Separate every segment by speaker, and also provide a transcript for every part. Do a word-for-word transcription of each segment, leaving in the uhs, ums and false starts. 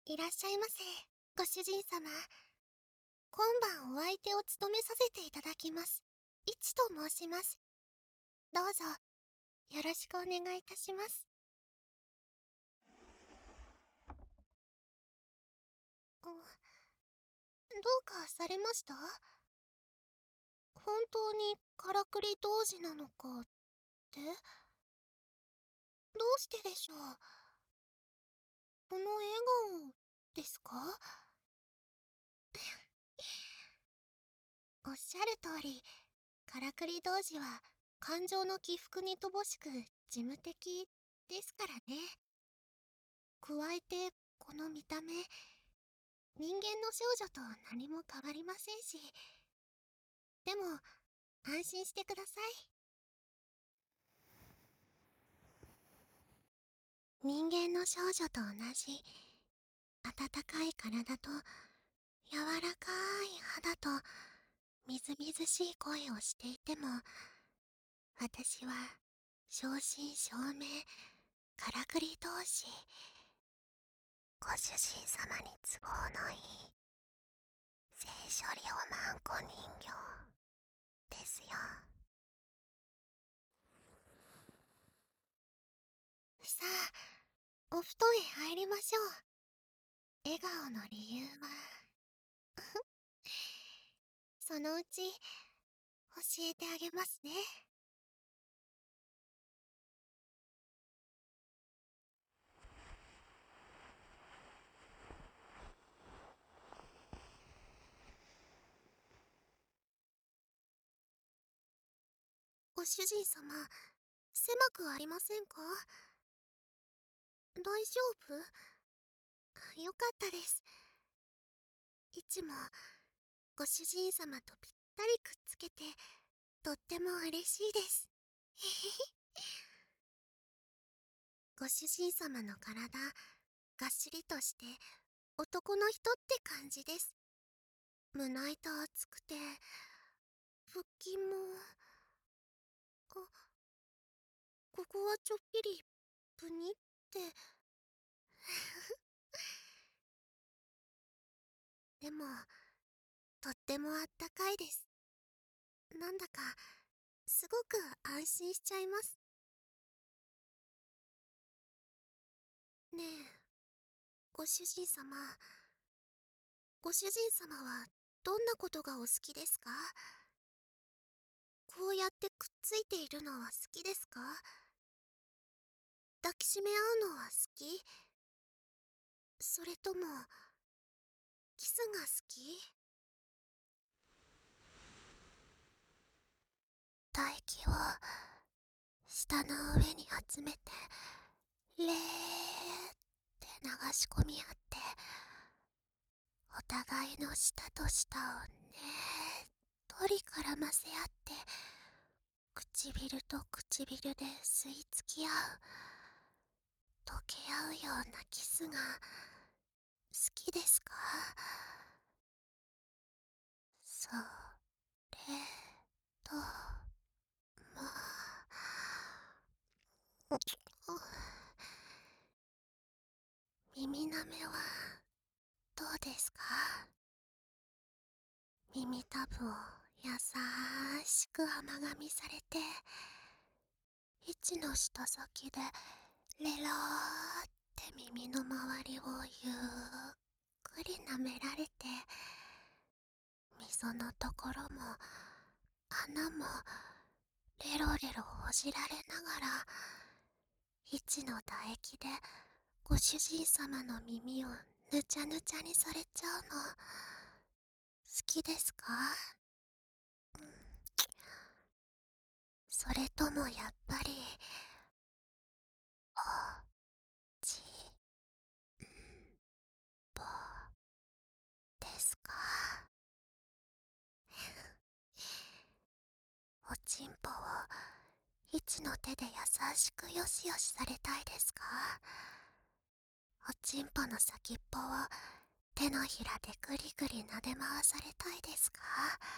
Speaker 1: いらっしゃいませ、ご主人様。今晩お相手を務めさせていただきます。いちと申します。どうぞ、よろしくお願いいたします。うん、どうかされました？本当にからくり童子なのかって？どうしてでしょう？この笑顔ですか？おっしゃる通り、からくり童子は感情の起伏に乏しく事務的ですからね。加えてこの見た目、人間の少女と何も変わりませんし。でも安心してください。人間の少女と同じ温かい体と柔らかい肌とみずみずしい声をしていても、私は正真正銘からくり同士、ご主人様に都合のいい聖処理おまんこ人形ですよ。さあ、お布団へ入りましょう。笑顔の理由はそのうち教えてあげますね。ご主人様、狭くありませんか？大丈夫？よかったです。いつもご主人様とぴったりくっつけてとっても嬉しいです。ご主人様の体、がっしりとして男の人って感じです。胸板厚くて腹筋も、あ、ここはちょっぴりプニってでもとってもあったかいです。なんだかすごく安心しちゃいます。ねえ、ご主人様、ご主人様はどんなことがお好きですか？こうやってくっついているのは好きですか？抱きしめ合うのは好き？それともキスが好き？唾液を舌の上に集めてレーって流し込み合って、お互いの舌と舌をねっとり絡ませ合って、唇と唇で吸い付き合う、溶け合うようなキスが好きですか？それとも、耳なめはどうですか？耳たぶを優しく甘噛みされて、位置の舌先でレローって耳の周りをゆっくり舐められて、溝のところも穴もレロレロほじられながら、位置の唾液でご主人様の耳をぬちゃぬちゃにされちゃうの好きですか？うん、それともやっぱりおちんぽですか？おちんぽを一の手で優しくよしよしされたいですか？おちんぽの先っぽを手のひらでぐりぐり撫で回されたいですか？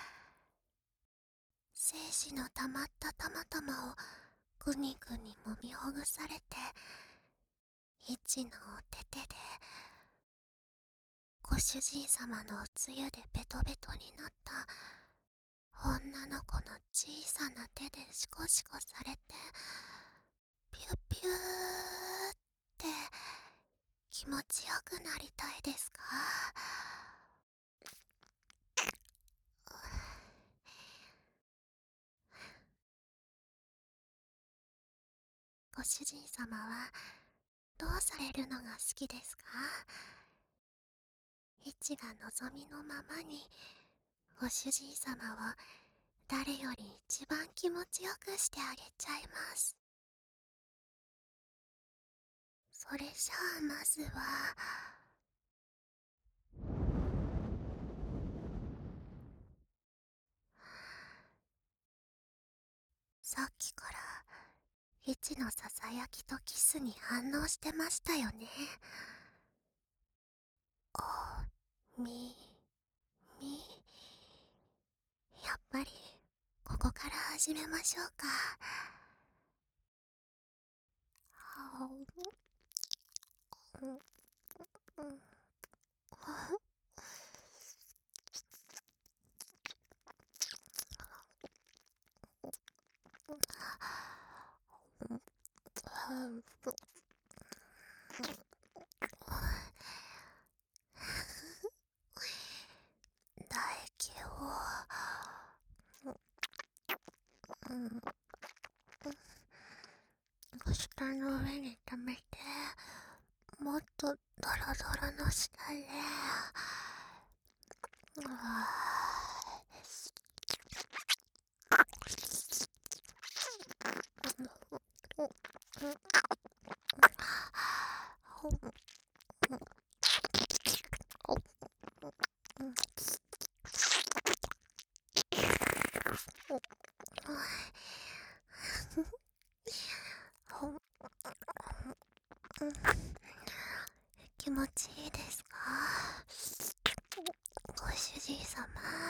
Speaker 1: 精子の溜まったたまたまをぐにぐにもみほぐされて、一のお手手で主人様のおつゆでベトベトになった女の子の小さな手でシコシコされて、ピュピューって気持ちよくなりたいですか？ご主人様はどうされるのが好きですか？イチが望みのままにご主人様を誰より一番気持ちよくしてあげちゃいます。それじゃあまずは、さっきからイチのささやきとキスに反応してましたよね。おみみ、やっぱりここから始めましょうか。はうんうん唾液を、うん、舌の上に溜めて、もっとドロドロの舌で、うわ気持ちいいですか？ご主人様。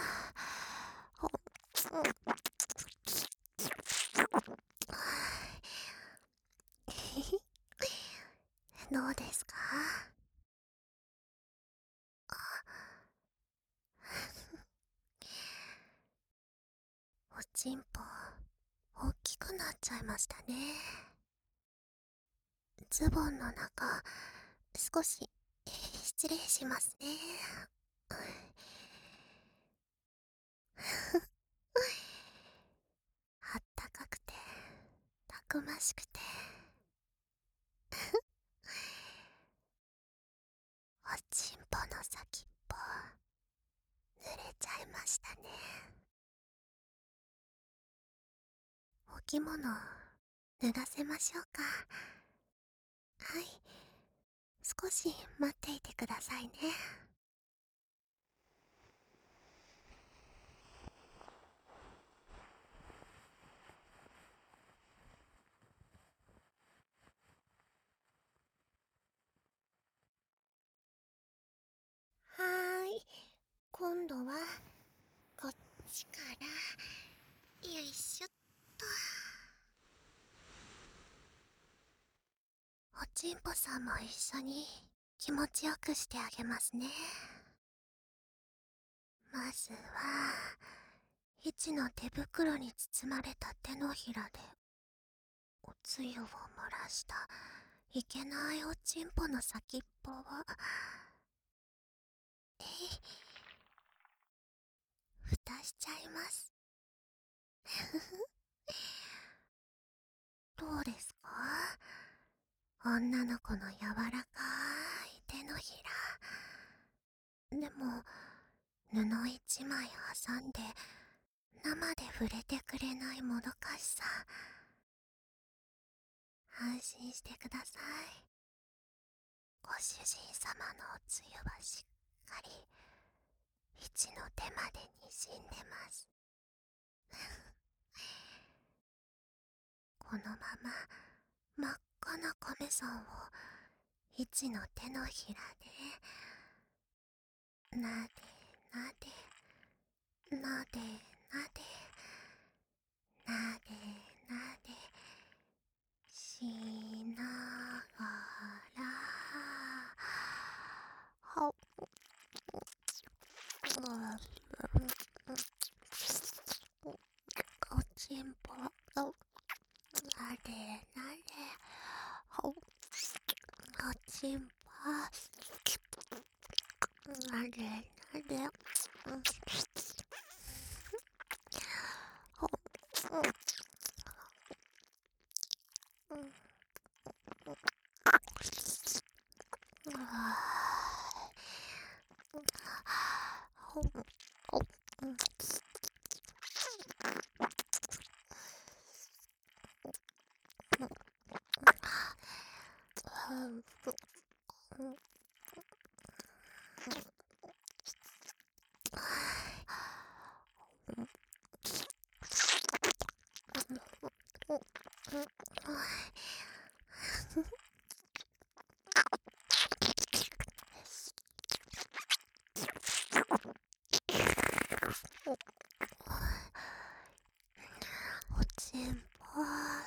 Speaker 1: どうですか？おちんぽ大きくなっちゃいましたね。ズボンの中少し失礼しますね。あったかくてたくましくておちんぽの先っぽ濡れちゃいましたね。お着物脱がせましょうか？はい、少し待っていてくださいね。はーい、今度はこっちからよいしょっと。おちんぽさんも一緒に気持ちよくしてあげますね。まずはイチの手袋に包まれた手のひらでおつゆを漏らしたいけないおちんぽの先っぽをえい蓋しちゃいます。どうですか？女の子の柔らかい手のひらでも、布一枚挟んで生で触れてくれないもどかしさ。安心してください。ご主人様のおつゆはしっかりいちの手までにじんでます。このまま真っ赤な亀さんをいちの手のひらでなでなでなでなでなでなでしながら、はっちんぽなでなで、うん、ほうんうん、あーほんほんうんうんうんおちんぽ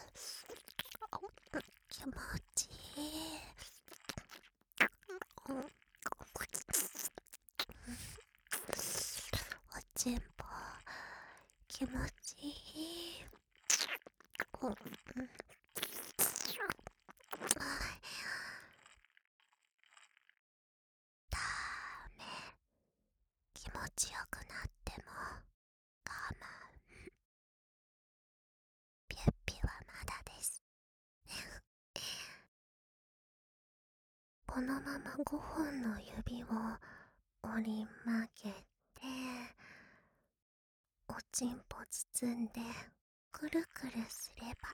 Speaker 1: 気持ちいい。うん、おちんぽ気持ちいい。うんうんだめ、気持ちよくなっても我慢。ピュッピはまだです。このままごほんの指を折り曲げて、おちんぽ包んでくるくるすれば、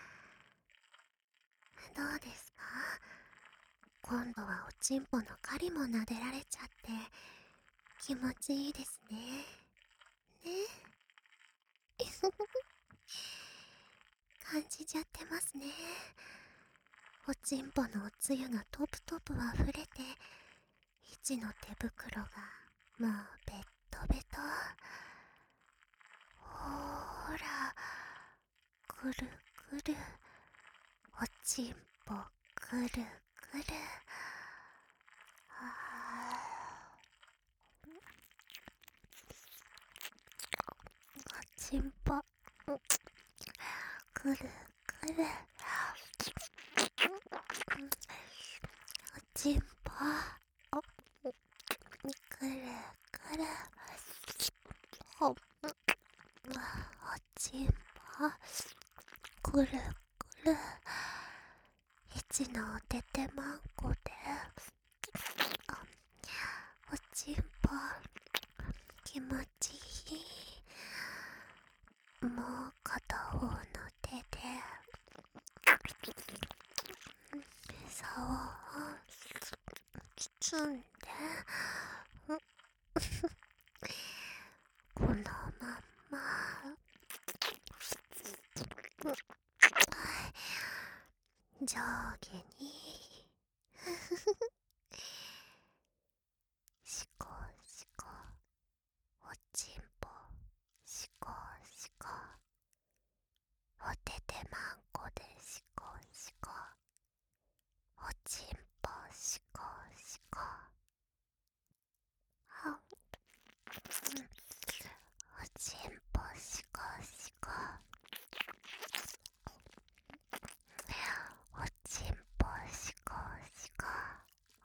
Speaker 1: どうですか？今度はおちんぽの狩りも撫でられちゃって気持ちいいですね。ね。感じちゃってますね。おちんぽのおつゆがトプトプ溢れて、いちの手袋がもうベットベト。ほーら、くるくる、おちんぽくるくる。あー、おちんぽくるくる。おちんぽおくるくる。ほおちんぽくるくる。いちのおててまんこでおちんぽ気持ちいい。もう片方の手で竿を包んで、このまんま上下にしこしこ、おちんぽしこしこ、おててまんこでしこしこ、おちんぽしこしこ、あおちんぽしこしこ、おちんぽしこしこ、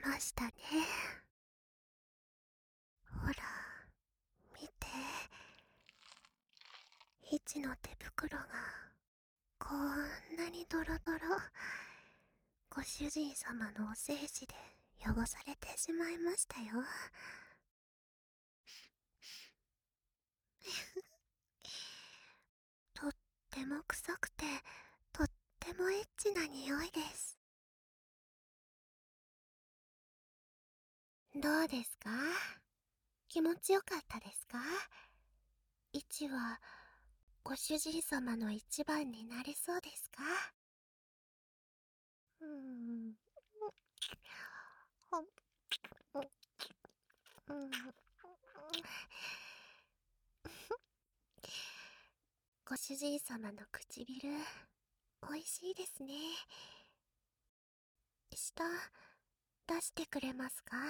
Speaker 1: ましたね。ほら、見て。イチの手袋がこんなにドロドロ。ご主人様のお精子で汚されてしまいましたよ。とっても臭くて、とってもエッチな匂いです。どうですか？気持ちよかったですか？イチはご主人様の一番になれそうですか？うーん。ほん、うん。ご主人様の唇、おいしいですね。舌、出してくれますか？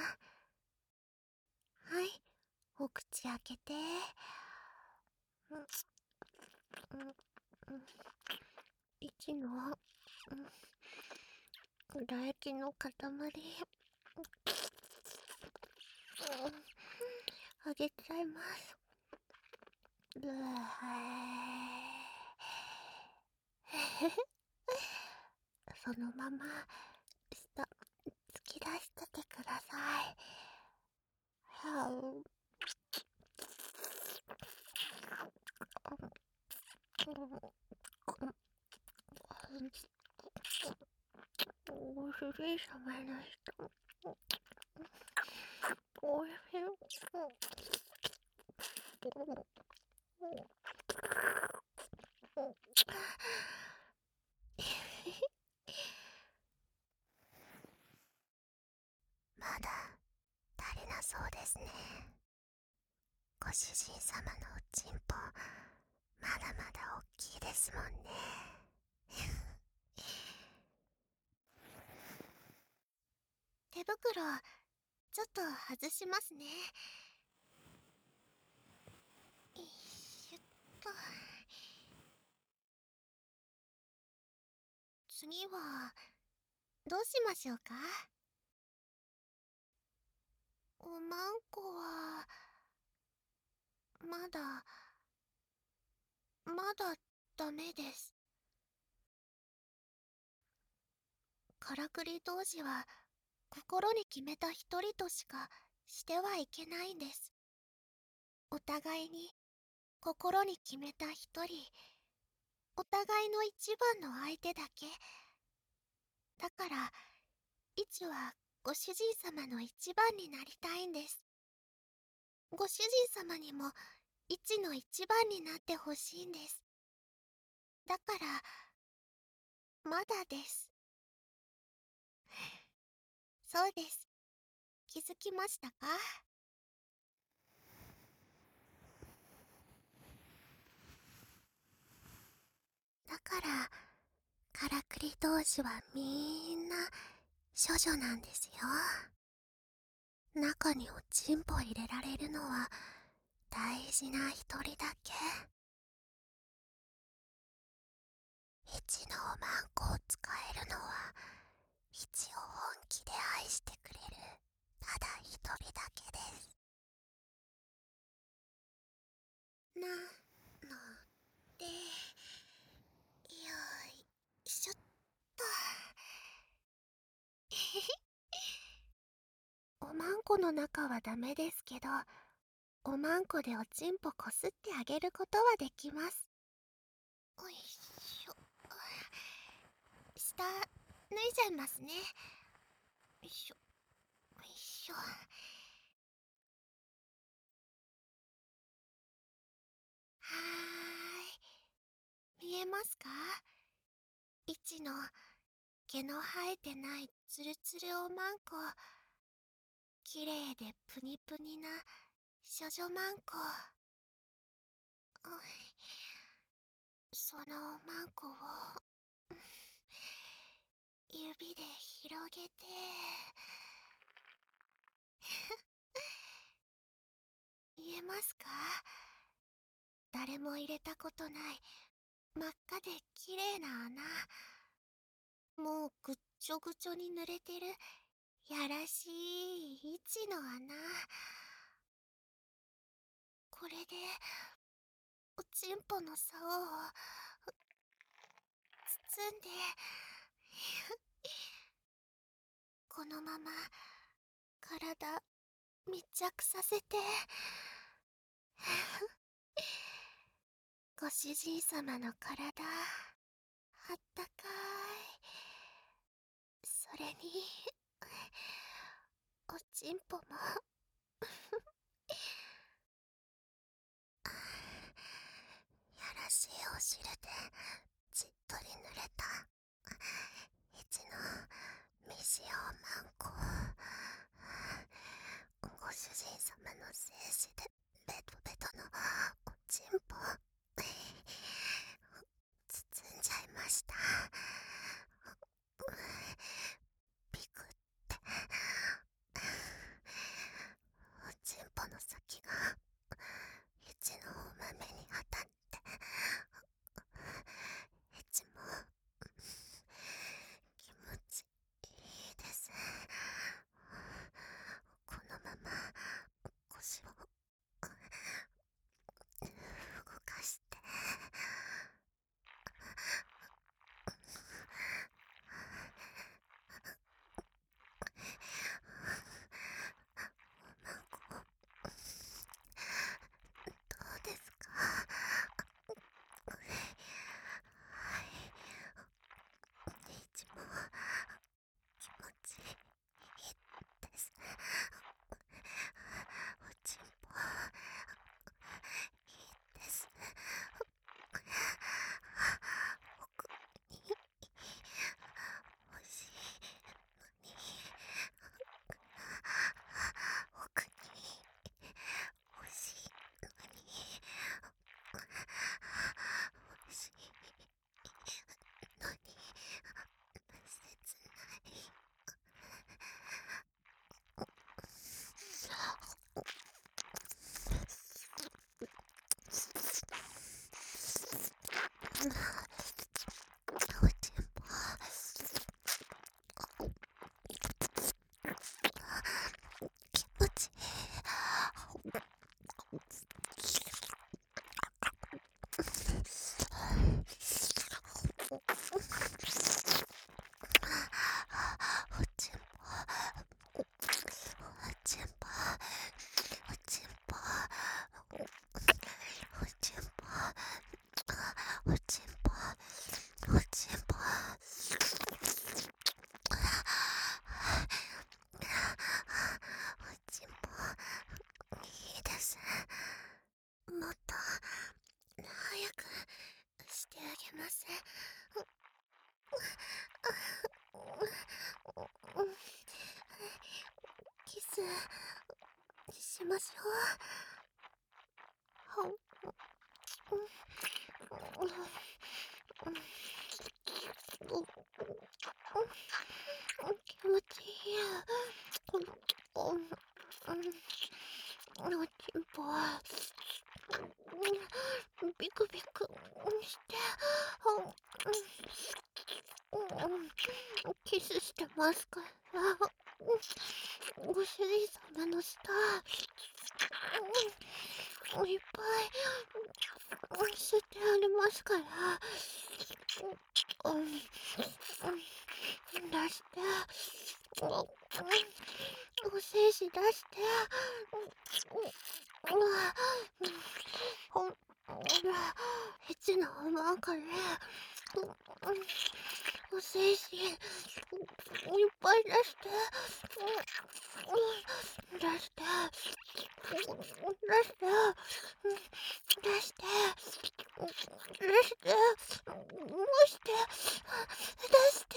Speaker 1: はい、お口開けて。うん、うん、うん。一の、うん、唾液の塊。うん、あげちゃいます。うわそのまま、舌、突き出しててください。はう。ご主人様の人、おいしい。まだ足りなそうですね。ご主人様のおちんぽ、まだまだ大きいですもんね。手袋、ちょっと外しますね。よいしょっと。次は、どうしましょうか？おまんこは、まだ、まだダメです。からくり同士は、心に決めた一人としかしてはいけないんです。お互いに心に決めた一人、お互いの一番の相手だけ。だから、イチはご主人様の一番になりたいんです。ご主人様にもイチの一番になってほしいんです。だから、まだです。そうです。気づきましたか？だから、からくり同士はみんな処女なんですよ。中におちんぽ入れられるのは大事な一人だけ。一のおまんこを使えるのは一を本気で愛してくれるただ一人だけです。なので、よいしょっと。おまんこの中はダメですけど、おまんこでおちんぽこすってあげることはできます。おいしょ。下、脱いじゃいますね。よいしょ、よいしょ。はーい。見えますか？イチの毛の生えてないツルツルおまんこ。綺麗でプニプニな少女まんこ。おい、そのおまんこを指で広げて。見えますか？誰も入れたことない真っ赤で綺麗な穴。もうぐっちょぐちょに濡れてるやらしい一の穴。これでおちんぽの竿を包んでこのまま体密着させてご主人様の体あったかい。それにおちんぽもやらしいお汁でじっとり濡れた一の未使用マンコ。ご主人様の精子でベトベトのおちんぽ包んじゃいました。ピクっておちんぽの先がエチのお豆に当たってエチも気持ちいいです。このまま腰を動かしておまんこどうですか？はい、いちも気持ちいいです。おちんぽいいです。奥に欲しいのに奥に欲しいのに欲しいのに切ないおちんぽ気持ちいい。おちんぽおちんぽおちんぽおちんぽおちんぽおちんぽおちんぽいいです。もっと早くしてあげます。キスしましょう。気持ちいい。おちんぽビクビクしてキスしてますから。ご主人様の舌いっぱい吸ってありますから。出してお精子出してエチの馬からお精子いっぱい出して出して出して出して出して出して出して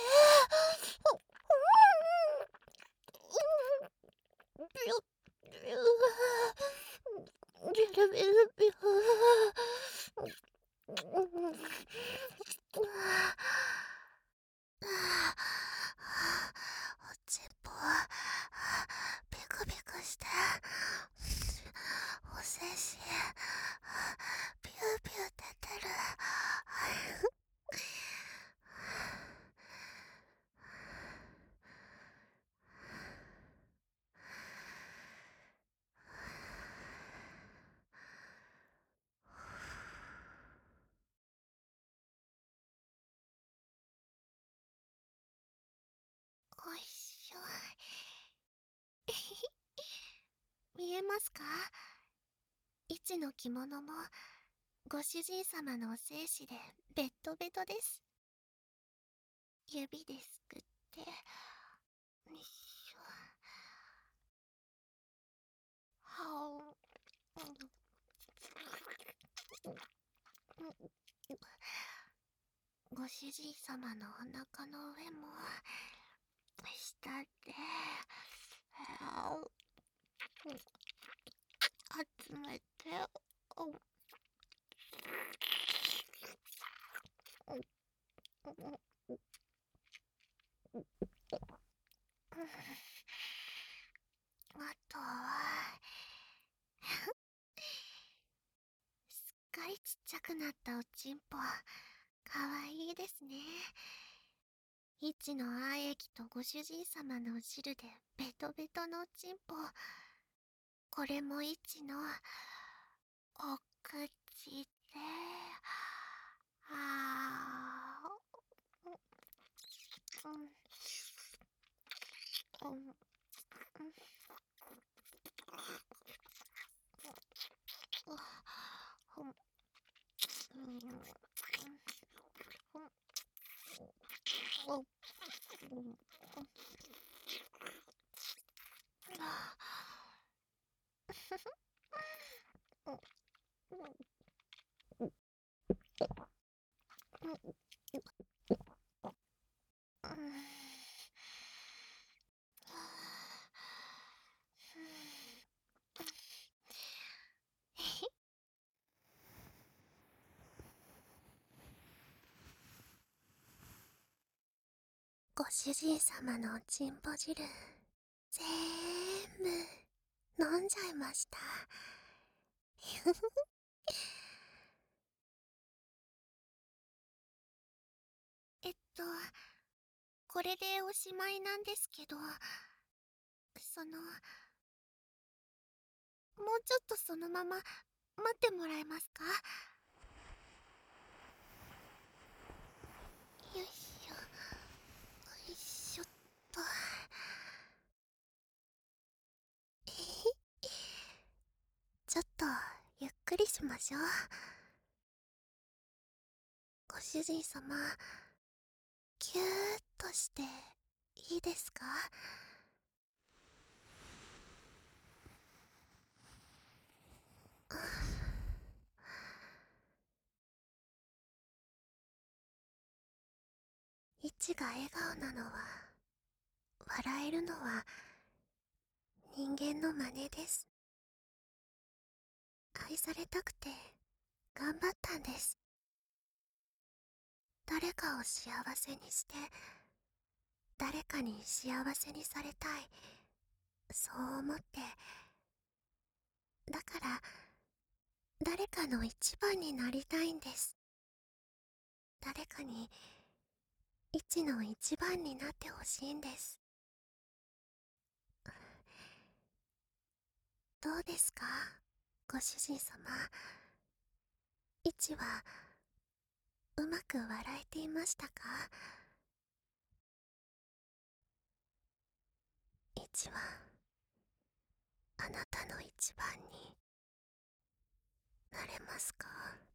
Speaker 1: ビュッビュービュルビュルビューおちんぽビクビクしてお精子ますか？一の着物もご主人様のお精子でベットベトです。指ですくって、よいしょ。はお。ご主人様のお腹の上も下であ集めて、おあとはすっかりちっちゃくなったおちんぽ、かわいいですね。一の愛液とご主人様のお汁でベトベトのおちんぽ、これも一のお口で、あーうんうんうんご主人様のおちんぽ汁、ぜーんぶ飲んじゃいました。えっと、これでおしまいなんですけど、その、もうちょっとそのまま待ってもらえますか？よいしょ、よいしょっと。えへちょっとゆっくりしましょう。ご主人様、ぎゅーっとしていいですか？イチが笑顔なのは、笑えるのは人間の真似です。愛されたくて頑張ったんです。誰かを幸せにして、誰かに幸せにされたい、そう思って。だから誰かの一番になりたいんです。誰かに一の一番になってほしいんです。どうですか、ご主人様。一はうまく笑えていましたか？一はあなたの一番になれますか？